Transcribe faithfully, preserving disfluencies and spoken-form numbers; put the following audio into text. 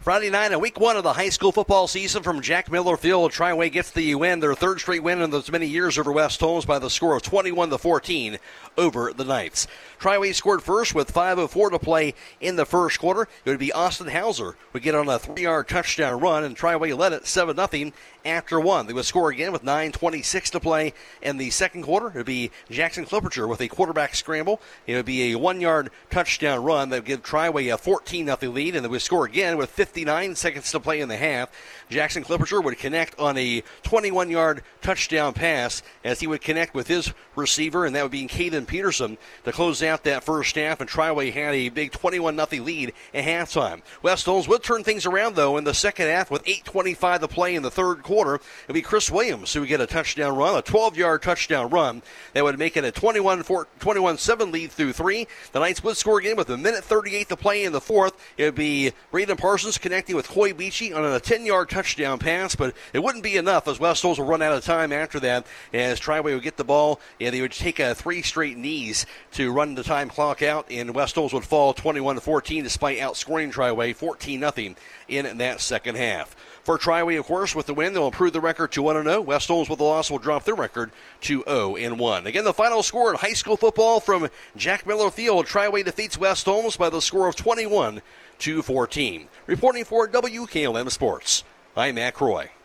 Friday night and week one of the high school football season from Jack Miller Field. Triway gets the win, their third straight win in those many years over West Holmes by the score of twenty-one to fourteen over the Knights. Triway scored first with five oh four to play in the first quarter. It would be Austin Hauser would get on a three-yard touchdown run, and Triway led it seven nothing after one. They would score again with nine twenty-six to play in the second quarter. It would be Jackson Clipperture with a quarterback scramble. It would be a one-yard touchdown run that would give Triway a fourteen nothing lead, and they would score again with fifty-nine seconds to play in the half. Jackson Clipperture would connect on a twenty-one-yard touchdown pass as he would connect with his receiver, and that would be Caden Peterson to close out that first half, and Triway had a big twenty-one nothing lead at halftime. West Holmes would turn things around, though, in the second half with eight twenty-five to play in the third quarter. It would be Chris Williams who would get a touchdown run, a twelve-yard touchdown run that would make it a twenty-one seven lead through three. The Knights would score again with a minute thirty-eight to play in the fourth. It would be Braden Parsons connecting with Coy Beachy on a ten-yard touchdown pass, but it wouldn't be enough as West Holmes will run out of time after that as Triway would get the ball, and they would take a three straight knees to run the time clock out, and West Holmes would fall twenty-one to fourteen despite outscoring Triway fourteen nothing in that second half. For Triway, of course, with the win, they'll improve the record to one and oh. West Holmes with the loss will drop their record to oh and one. Again, the final score in high school football from Jack Miller Field. Triway defeats West Holmes by the score of twenty-one to fourteen. Reporting for W K L M Sports, I'm Matt Croy.